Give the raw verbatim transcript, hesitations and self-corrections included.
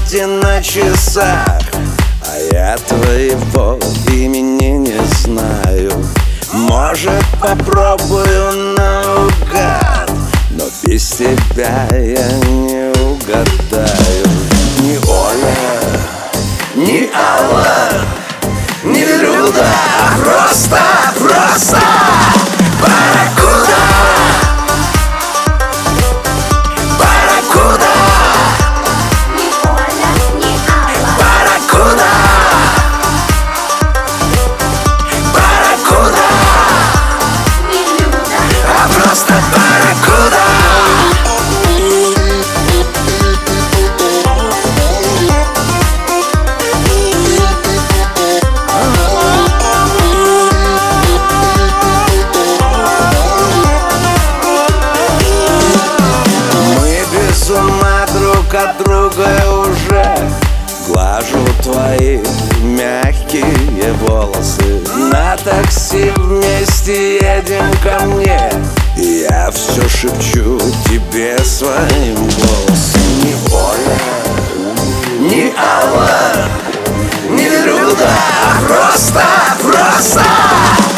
двести на часах. А я твоего имени не знаю. Может, попробую наугад, но без тебя я не угадаю. Ни Оля, ни Алла, ни Люда, а просто, просто барракуда. Барракуда. Ни Оля, ни Алла. Барракуда. Барракуда. Ни Люда. А просто барракуда. С ума друг от друга уже. Глажу твои мягкие волосы. На такси вместе едем ко мне. И я все шепчу тебе своим голосом. Ни Оля, ни Алла, ни Люда, а просто, просто